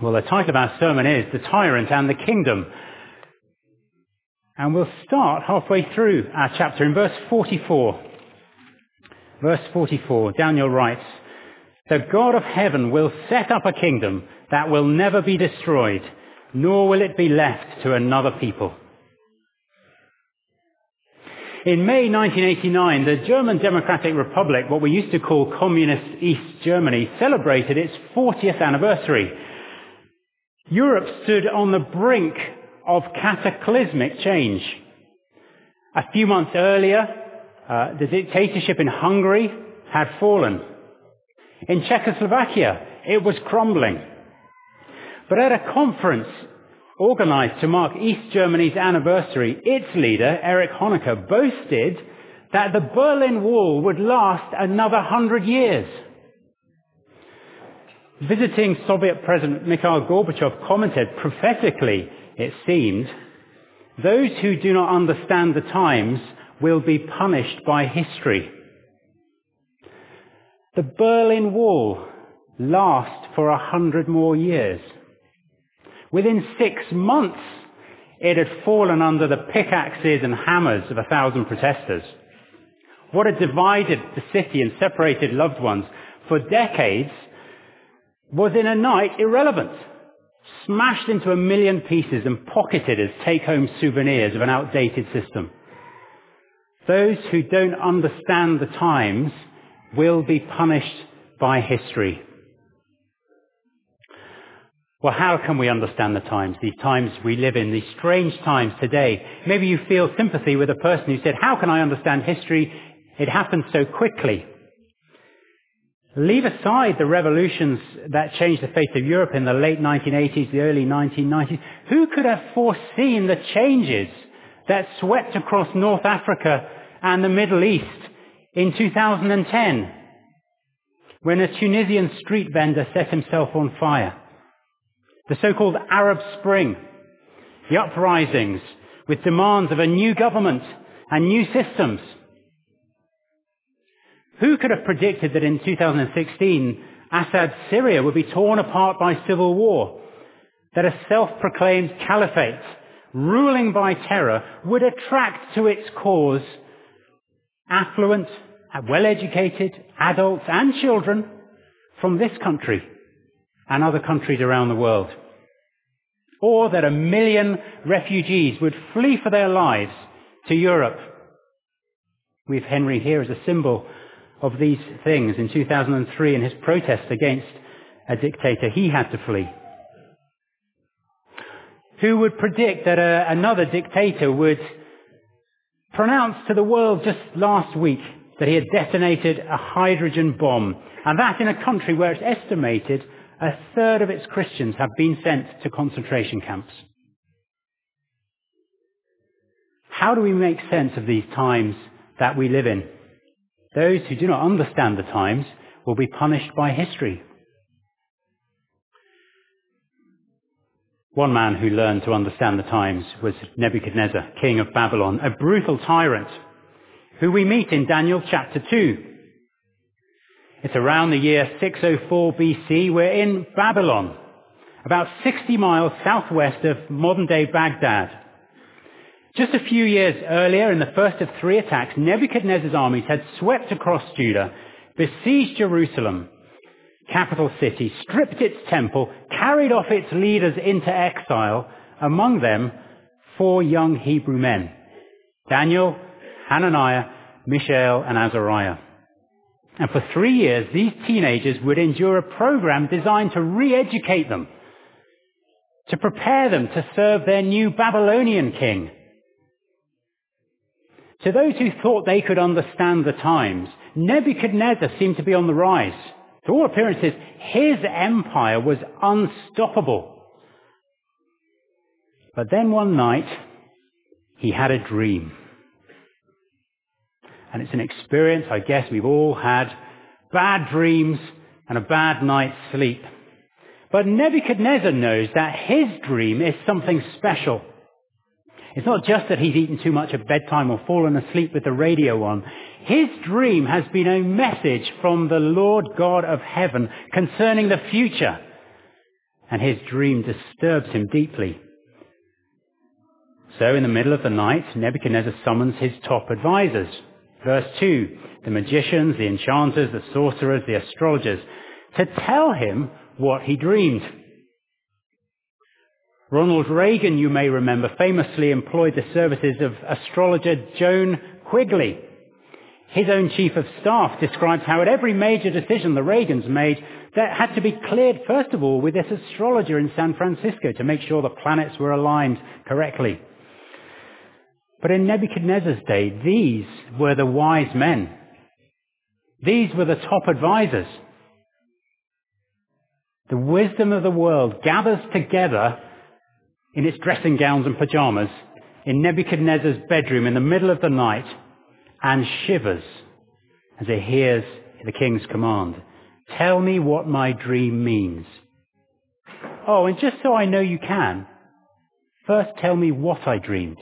Well, the title of our sermon is The Tyrant and the Kingdom. And we'll start halfway through our chapter in verse 44. Verse 44, Daniel writes, "The God of heaven will set up a kingdom that will never be destroyed, nor will it be left to another people." In May 1989, the German Democratic Republic, what we used to call Communist East Germany, celebrated its 40th anniversary. Europe stood on the brink of cataclysmic change. A few months earlier, the dictatorship in Hungary had fallen. In Czechoslovakia, it was crumbling. But at a conference organized to mark East Germany's anniversary, its leader, Erich Honecker, boasted that the Berlin Wall would last another 100 years. Visiting Soviet President Mikhail Gorbachev commented prophetically, it seemed, "Those who do not understand the times will be punished by history." The Berlin Wall lasts for 100 more years. Within 6 months, it had fallen under the pickaxes and hammers of 1,000 protesters. What had divided the city and separated loved ones for decades was in a night irrelevant, smashed into 1 million pieces and pocketed as take-home souvenirs of an outdated system. Those who don't understand the times will be punished by history. Well, how can we understand the times, these times we live in, these strange times today? Maybe you feel sympathy with a person who said, "How can I understand history? It happened so quickly." Leave aside the revolutions that changed the face of Europe in the late 1980s, the early 1990s. Who could have foreseen the changes that swept across North Africa and the Middle East in 2010, when a Tunisian street vendor set himself on fire? The so-called Arab Spring, the uprisings with demands of a new government and new systems. Who could have predicted that in 2016, Assad's Syria would be torn apart by civil war, that a self-proclaimed caliphate, ruling by terror, would attract to its cause affluent, well-educated adults and children from this country and other countries around the world? Or that 1 million refugees would flee for their lives to Europe? We have Henry here as a symbol of these things. In 2003, in his protest against a dictator, he had to flee. Who would predict that another dictator would pronounce to the world just last week that he had detonated a hydrogen bomb, and that in a country where it's estimated 1/3 of its Christians have been sent to concentration camps? How do we make sense of these times that we live in? Those who do not understand the times will be punished by history. One man who learned to understand the times was Nebuchadnezzar, king of Babylon, a brutal tyrant who we meet in Daniel chapter 2. It's around the year 604 BC. We're in Babylon, about 60 miles southwest of modern-day Baghdad. Just a few years earlier, in the first of 3 attacks, Nebuchadnezzar's armies had swept across Judah, besieged Jerusalem, capital city, stripped its temple, carried off its leaders into exile, among them 4 young Hebrew men, Daniel, Hananiah, Mishael, and Azariah. And for 3 years, these teenagers would endure a program designed to re-educate them, to prepare them to serve their new Babylonian king. To those who thought they could understand the times, Nebuchadnezzar seemed to be on the rise. To all appearances, his empire was unstoppable. But then one night, he had a dream. And it's an experience, I guess we've all had, bad dreams and a bad night's sleep. But Nebuchadnezzar knows that his dream is something special. It's not just that he's eaten too much at bedtime or fallen asleep with the radio on. His dream has been a message from the Lord God of heaven concerning the future. and his dream disturbs him deeply. So in the middle of the night, Nebuchadnezzar summons his top advisors. Verse 2, the magicians, the enchanters, the sorcerers, the astrologers, to tell him what he dreamed. Ronald Reagan, you may remember, famously employed the services of astrologer Joan Quigley. His own chief of staff describes how at every major decision the Reagans made, that had to be cleared first of all with this astrologer in San Francisco to make sure the planets were aligned correctly. But in Nebuchadnezzar's day, these were the wise men. These were the top advisors. The wisdom of the world gathers together in its dressing gowns and pajamas in Nebuchadnezzar's bedroom in the middle of the night and shivers as it hears the king's command. Tell me what my dream means. Oh, and just so I know you can, first tell me what I dreamed.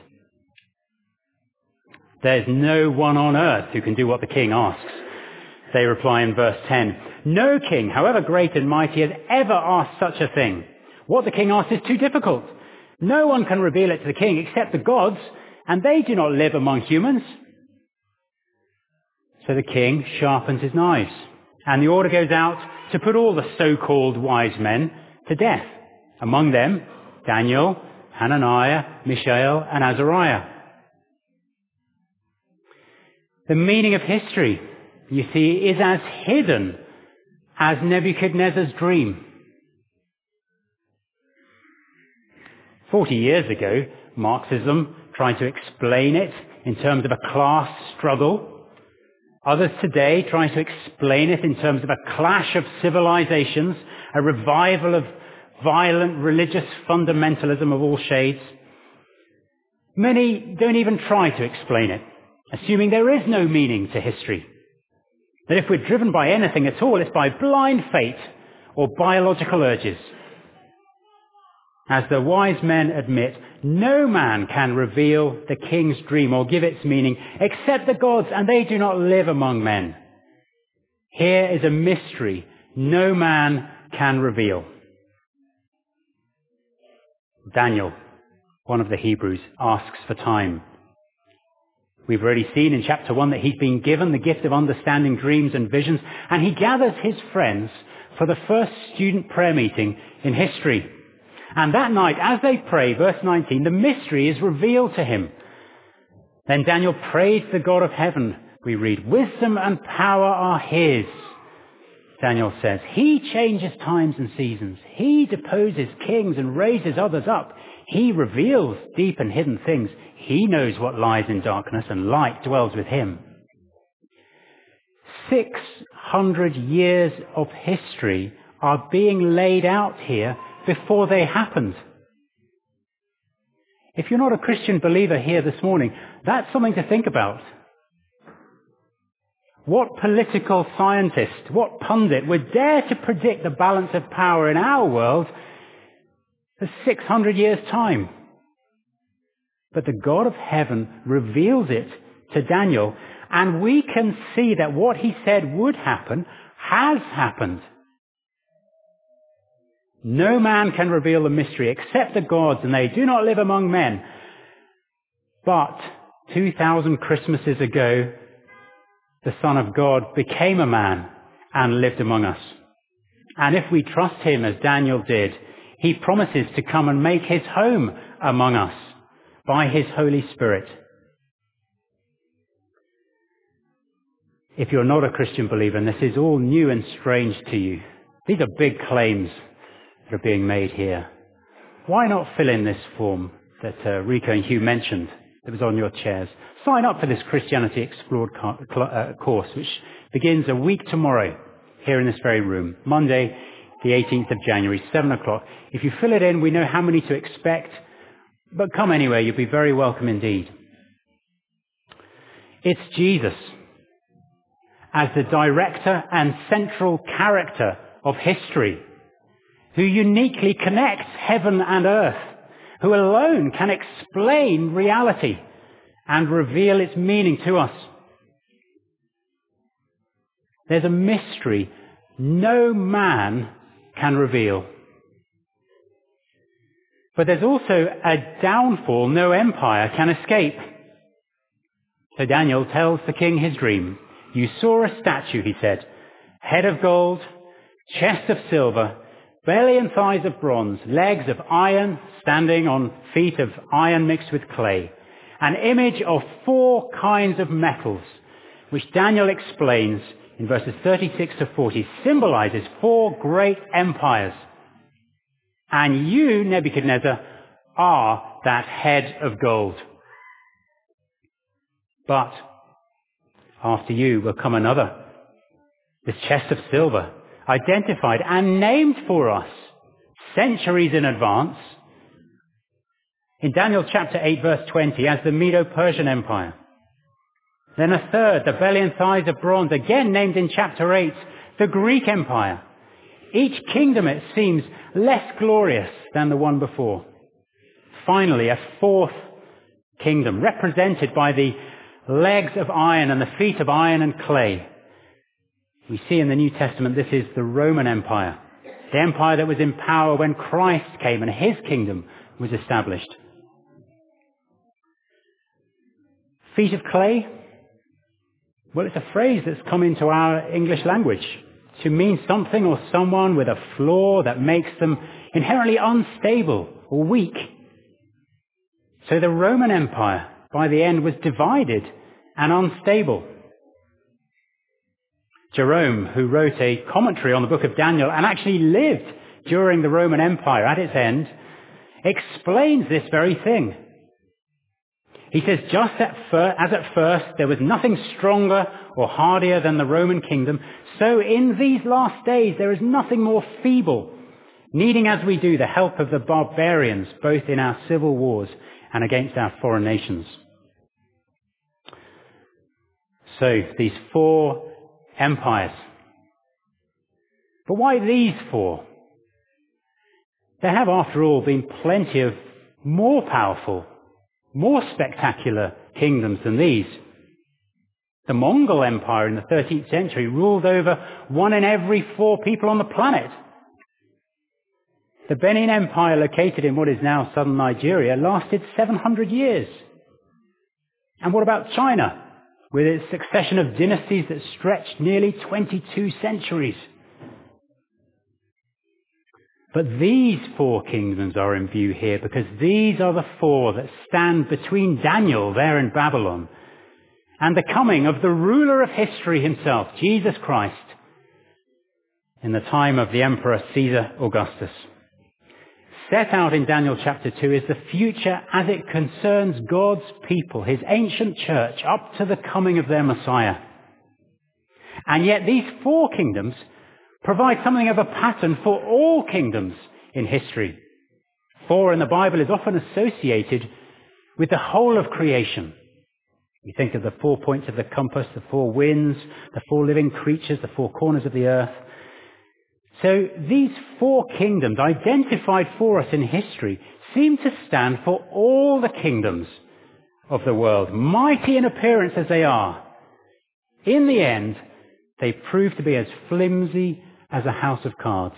There's no one on earth who can do what the king asks. They reply in verse 10. No king, however great and mighty, has ever asked such a thing. What the king asks is too difficult. No one can reveal it to the king except the gods, and they do not live among humans. So the king sharpens his knives, and the order goes out to put all the so-called wise men to death. Among them, Daniel, Hananiah, Mishael, and Azariah. The meaning of history, you see, is as hidden as Nebuchadnezzar's dream. 40 years ago, Marxism tried to explain it in terms of a class struggle. Others today try to explain it in terms of a clash of civilizations, a revival of violent religious fundamentalism of all shades. Many don't even try to explain it, assuming there is no meaning to history. That if we're driven by anything at all, it's by blind fate or biological urges. As the wise men admit, no man can reveal the king's dream or give its meaning except the gods, and they do not live among men. Here is a mystery no man can reveal. Daniel, one of the Hebrews, asks for time. We've already seen in chapter 1 that he's been given the gift of understanding dreams and visions, and he gathers his friends for the first student prayer meeting in history. And that night, as they pray, verse 19, the mystery is revealed to him. Then Daniel prayed to the God of heaven, we read. Wisdom and power are his, Daniel says. He changes times and seasons. He deposes kings and raises others up. He reveals deep and hidden things. He knows what lies in darkness, and light dwells with him. 600 years of history are being laid out here before they happened. If you're not a Christian believer here this morning, that's something to think about. What political scientist, what pundit would dare to predict the balance of power in our world for 600 years' time? But the God of heaven reveals it to Daniel, and we can see that what he said would happen has happened. No man can reveal the mystery except the gods, and they do not live among men. But 2,000 Christmases ago, the Son of God became a man and lived among us. And if we trust him as Daniel did, he promises to come and make his home among us by his Holy Spirit. If you're not a Christian believer and this is all new and strange to you, these are big claims that are being made here. Why not fill in this form that Rico and Hugh mentioned that was on your chairs? Sign up for this Christianity Explored course, which begins a week tomorrow here in this very room, Monday, the 18th of January, 7 o'clock. If you fill it in, we know how many to expect, but come anyway, you'll be very welcome indeed. It's Jesus as the director and central character of history, who uniquely connects heaven and earth, who alone can explain reality and reveal its meaning to us. There's a mystery no man can reveal. But there's also a downfall no empire can escape. So Daniel tells the king his dream. You saw a statue, he said, head of gold, chest of silver, belly and thighs of bronze, legs of iron, standing on feet of iron mixed with clay. An image of 4 kinds of metals, which Daniel explains in verses 36 to 40, symbolizes 4 great empires. And you, Nebuchadnezzar, are that head of gold. But after you will come another, this chest of silver, identified and named for us centuries in advance. In Daniel chapter 8 verse 20, as the Medo-Persian Empire. Then a third, the belly and thighs of bronze, again named in chapter 8, the Greek Empire. Each kingdom, it seems, less glorious than the one before. Finally, a 4th kingdom, represented by the legs of iron and the feet of iron and clay. We see in the New Testament this is the Roman Empire, the empire that was in power when Christ came and his kingdom was established. Feet of clay? Well, it's a phrase that's come into our English language to mean something or someone with a flaw that makes them inherently unstable or weak. So the Roman Empire, by the end, was divided and unstable. Jerome, who wrote a commentary on the book of Daniel and actually lived during the Roman Empire at its end, explains this very thing. He says, just as at first there was nothing stronger or hardier than the Roman kingdom, so in these last days there is nothing more feeble, needing as we do the help of the barbarians, both in our civil wars and against our foreign nations. So these 4 empires. But why these 4? There have, after all, been plenty of more powerful, more spectacular kingdoms than these. The Mongol Empire in the 13th century ruled over 1 in every 4 people on the planet. The Benin Empire, located in what is now southern Nigeria, lasted 700 years. And what about China, with its succession of dynasties that stretched nearly 22 centuries? But these 4 kingdoms are in view here because these are the 4 that stand between Daniel there in Babylon and the coming of the ruler of history himself, Jesus Christ, in the time of the Emperor Caesar Augustus. Set out in Daniel chapter 2 is the future as it concerns God's people, his ancient church, up to the coming of their Messiah. And yet these 4 kingdoms provide something of a pattern for all kingdoms in history. 4 in the Bible is often associated with the whole of creation. We think of the 4 points of the compass, the 4 winds, the 4 living creatures, the 4 corners of the earth. So these 4 kingdoms identified for us in history seem to stand for all the kingdoms of the world, mighty in appearance as they are. In the end, they prove to be as flimsy as a house of cards.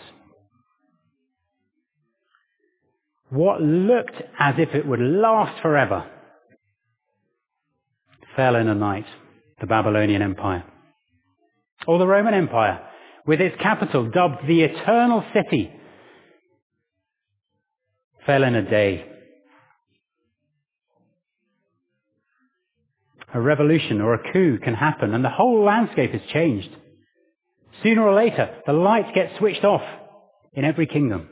What looked as if it would last forever fell in a night, the Babylonian Empire. Or the Roman Empire, with its capital dubbed the Eternal City, fell in a day. A revolution or a coup can happen and the whole landscape is changed. Sooner or later, the lights get switched off in every kingdom.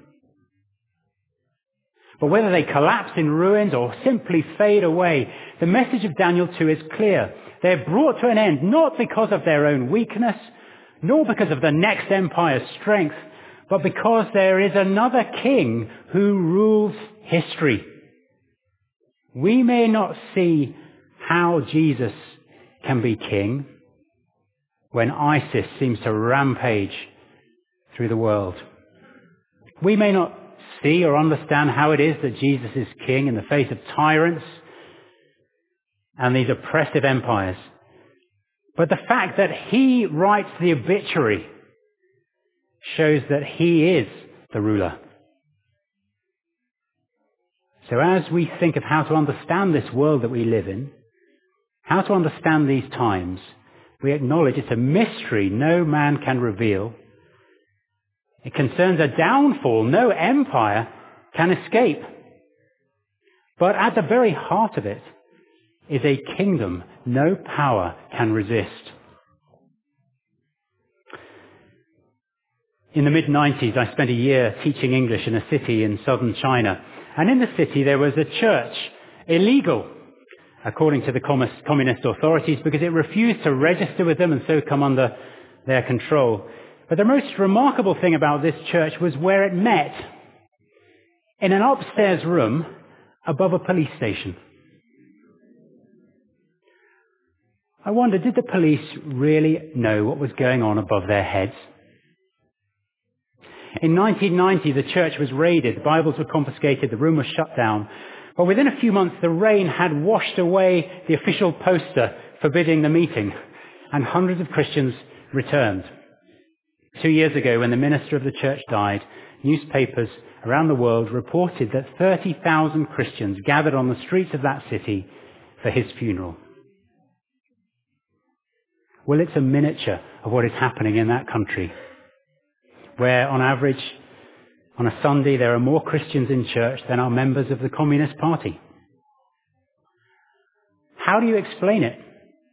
But whether they collapse in ruins or simply fade away, the message of Daniel 2 is clear. They're brought to an end not because of their own weakness, nor because of the next empire's strength, but because there is another king who rules history. We may not see how Jesus can be king when ISIS seems to rampage through the world. We may not see or understand how it is that Jesus is king in the face of tyrants and these oppressive empires. But the fact that he writes the obituary shows that he is the ruler. So as we think of how to understand this world that we live in, how to understand these times, we acknowledge it's a mystery no man can reveal. It concerns a downfall no empire can escape. But at the very heart of it is a kingdom no power can resist. In the mid-90s, I spent a year teaching English in a city in southern China. And in the city there was a church, illegal, according to the communist authorities, because it refused to register with them and so come under their control. But the most remarkable thing about this church was where it met, in an upstairs room above a police station. I wonder, did the police really know what was going on above their heads? In 1990, the church was raided, the Bibles were confiscated, the room was shut down. But within a few months, the rain had washed away the official poster forbidding the meeting, and hundreds of Christians returned. 2 years ago, when the minister of the church died, newspapers around the world reported that 30,000 Christians gathered on the streets of that city for his funeral. Well, it's a miniature of what is happening in that country, where on average, on a Sunday, there are more Christians in church than are members of the Communist Party. How do you explain it?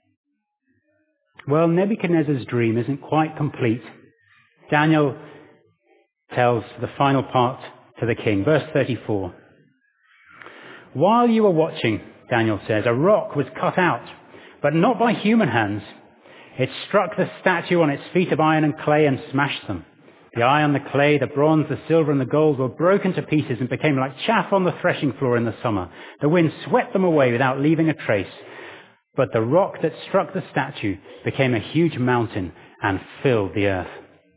Well, Nebuchadnezzar's dream isn't quite complete. Daniel tells the final part to the king. Verse 34. While you were watching, Daniel says, a rock was cut out, but not by human hands. It struck the statue on its feet of iron and clay and smashed them. The iron, the clay, the bronze, the silver, and the gold were broken to pieces and became like chaff on the threshing floor in the summer. The wind swept them away without leaving a trace. But the rock that struck the statue became a huge mountain and filled the earth.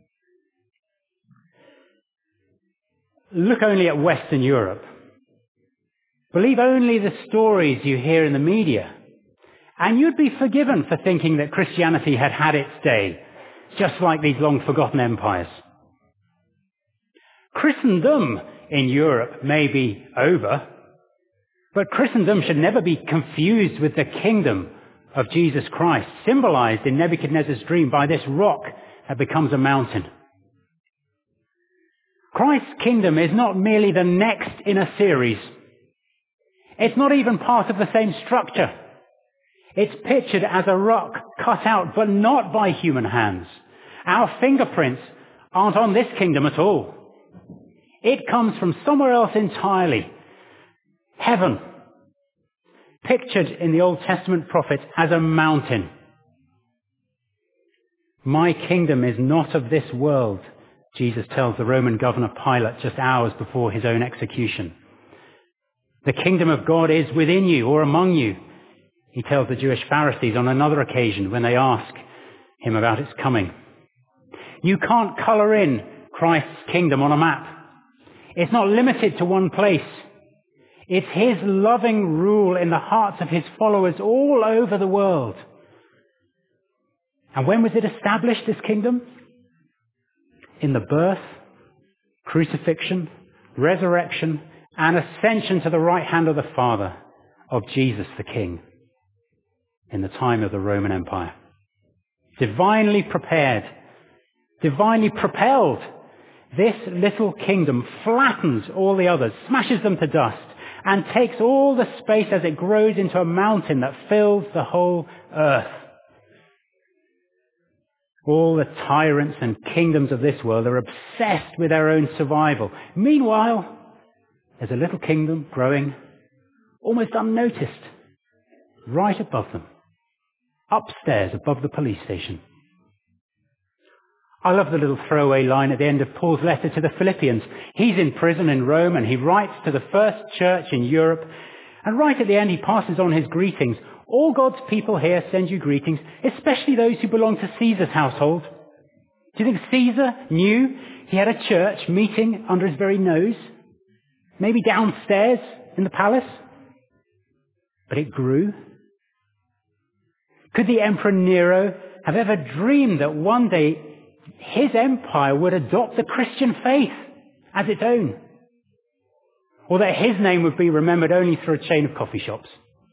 Look only at Western Europe. Believe only the stories you hear in the media, and you'd be forgiven for thinking that Christianity had had its day, just like these long-forgotten empires. Christendom in Europe may be over, but Christendom should never be confused with the kingdom of Jesus Christ, symbolized in Nebuchadnezzar's dream by this rock that becomes a mountain. Christ's kingdom is not merely the next in a series. It's not even part of the same structure. It's pictured as a rock cut out, but not by human hands. Our fingerprints aren't on this kingdom at all. It comes from somewhere else entirely. Heaven, pictured in the Old Testament prophets as a mountain. My kingdom is not of this world, Jesus tells the Roman governor Pilate just hours before his own execution. The kingdom of God is within you or among you, he tells the Jewish Pharisees on another occasion when they ask him about its coming. You can't colour in Christ's kingdom on a map. It's not limited to one place. It's his loving rule in the hearts of his followers all over the world. And when was it established, this kingdom? In the birth, crucifixion, resurrection, and ascension to the right hand of the Father of Jesus the King in the time of the Roman Empire. Divinely prepared, divinely propelled, this little kingdom flattens all the others, smashes them to dust, and takes all the space as it grows into a mountain that fills the whole earth. All the tyrants and kingdoms of this world are obsessed with their own survival. Meanwhile, there's a little kingdom growing, almost unnoticed, right above them, upstairs above the police station. I love the little throwaway line at the end of Paul's letter to the Philippians. He's in prison in Rome and he writes to the first church in Europe. And right at the end he passes on his greetings. All God's people here send you greetings, especially those who belong to Caesar's household. Do you think Caesar knew he had a church meeting under his very nose? Maybe downstairs in the palace? But it grew. Could the Emperor Nero have ever dreamed that one day his empire would adopt the Christian faith as its own? or that his name would be remembered only through a chain of coffee shops.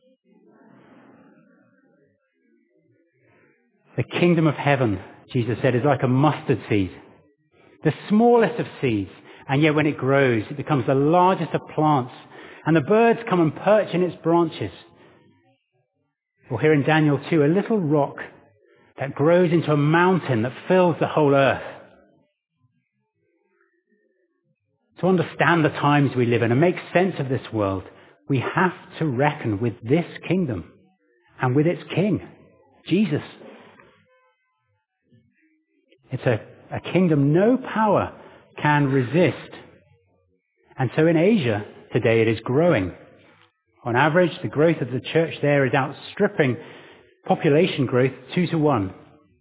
The kingdom of heaven, Jesus said, is like a mustard seed, the smallest of seeds, and yet when it grows, it becomes the largest of plants, and the birds come and perch in its branches. Or here in Daniel 2, a little rock that grows into a mountain that fills the whole earth. To understand the times we live in and make sense of this world, we have to reckon with this kingdom and with its king, Jesus. It's a kingdom no power can resist. And so in Asia today it is growing. On average, the growth of the church there is outstripping population growth 2-1.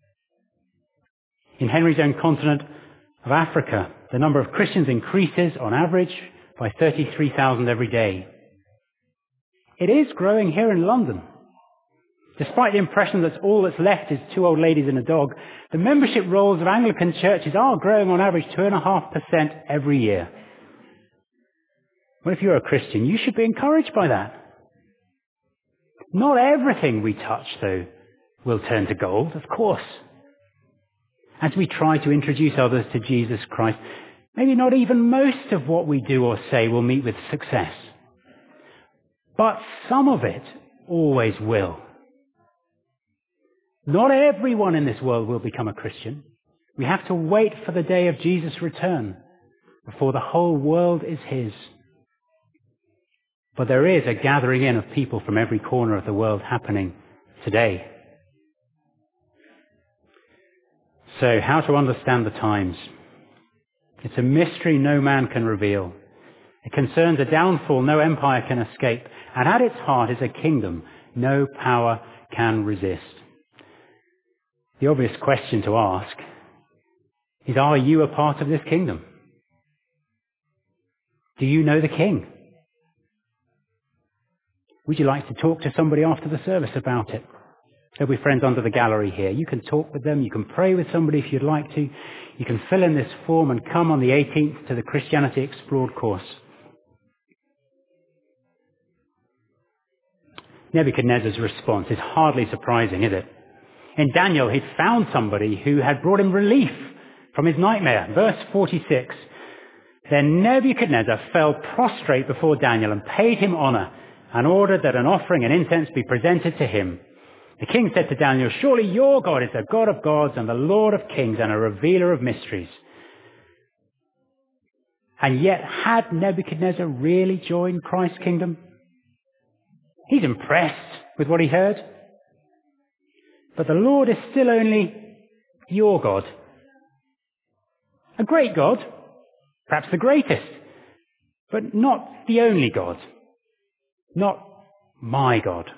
In Henry's own continent of Africa, the number of Christians increases on average by 33,000 every day. It is growing here in London. Despite the impression that all that's left is 2 old ladies and a dog, the membership rolls of Anglican churches are growing on average 2.5% every year. Well, if you're a Christian, you should be encouraged by that. Not everything we touch, though, will turn to gold, of course. As we try to introduce others to Jesus Christ, maybe not even most of what we do or say will meet with success. But some of it always will. Not everyone in this world will become a Christian. We have to wait for the day of Jesus' return before the whole world is his. But there is a gathering in of people from every corner of the world happening today. So, how to understand the times? It's a mystery no man can reveal. It concerns a downfall no empire can escape. And at its heart is a kingdom no power can resist. The obvious question to ask is, are you a part of this kingdom? Do you know the King? Would you like to talk to somebody after the service about it? There'll be friends under the gallery here. You can talk with them. You can pray with somebody if you'd like to. You can fill in this form and come on the 18th to the Christianity Explored course. Nebuchadnezzar's response is hardly surprising, is it? In Daniel, he'd found somebody who had brought him relief from his nightmare. Verse 46. Then Nebuchadnezzar fell prostrate before Daniel and paid him honor and ordered that an offering and incense be presented to him. The king said to Daniel, surely your God is the God of gods and the Lord of kings and a revealer of mysteries. And yet, had Nebuchadnezzar really joined Christ's kingdom? He's impressed with what he heard. But the Lord is still only your God. A great God, perhaps the greatest, but not the only God. Not my God.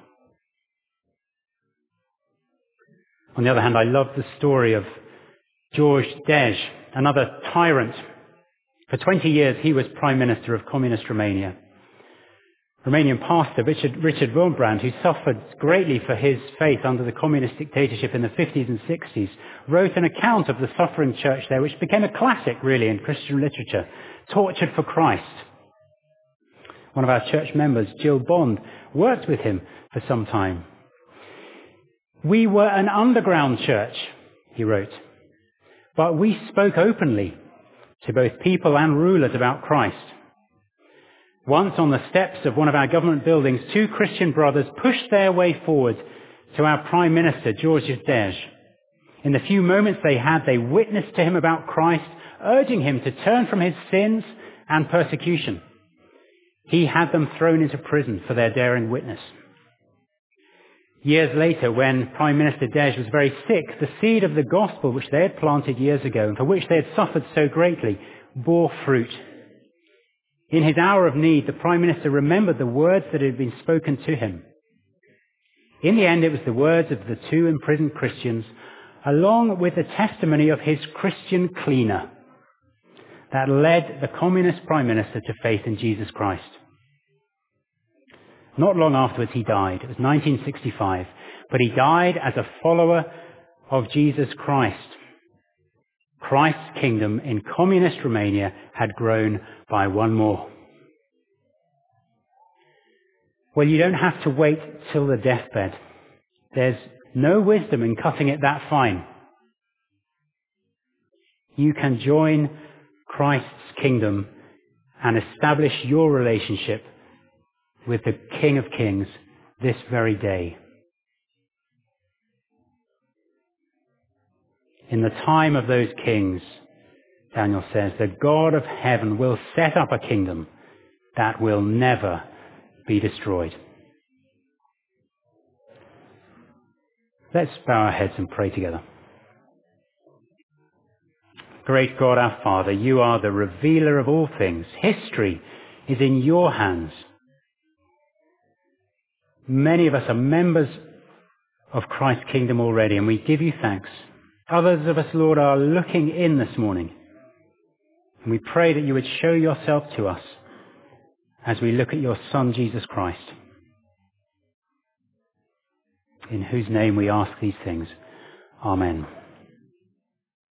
On the other hand, I love the story of George Dej, another tyrant. For 20 years, he was Prime Minister of Communist Romania. Romanian pastor Richard Wurmbrand, who suffered greatly for his faith under the communist dictatorship in the 50s and 60s, wrote an account of the suffering church there, which became a classic, really, in Christian literature, Tortured for Christ. One of our church members, Jill Bond, worked with him for some time. We were an underground church, he wrote, but we spoke openly to both people and rulers about Christ. Once on the steps of one of our government buildings, 2 Christian brothers pushed their way forward to our Prime Minister, George Dej. In the few moments they had, they witnessed to him about Christ, urging him to turn from his sins and persecution. He had them thrown into prison for their daring witness. Years later, when Prime Minister Dej was very sick, the seed of the gospel which they had planted years ago and for which they had suffered so greatly bore fruit. In his hour of need, the Prime Minister remembered the words that had been spoken to him. In the end, it was the words of the 2 imprisoned Christians, along with the testimony of his Christian cleaner, that led the communist Prime Minister to faith in Jesus Christ. Not long afterwards he died. It was 1965. But he died as a follower of Jesus Christ. Christ's kingdom in communist Romania had grown by one more. Well, you don't have to wait till the deathbed. There's no wisdom in cutting it that fine. You can join Christ's kingdom and establish your relationship with the King of Kings this very day. In the time of those kings, Daniel says, the God of heaven will set up a kingdom that will never be destroyed. Let's bow our heads and pray together. Great God, our Father, you are the revealer of all things. History is in your hands. Many of us are members of Christ's kingdom already, and we give you thanks. Others of us, Lord, are looking in this morning. And we pray that you would show yourself to us as we look at your Son, Jesus Christ, in whose name we ask these things. Amen.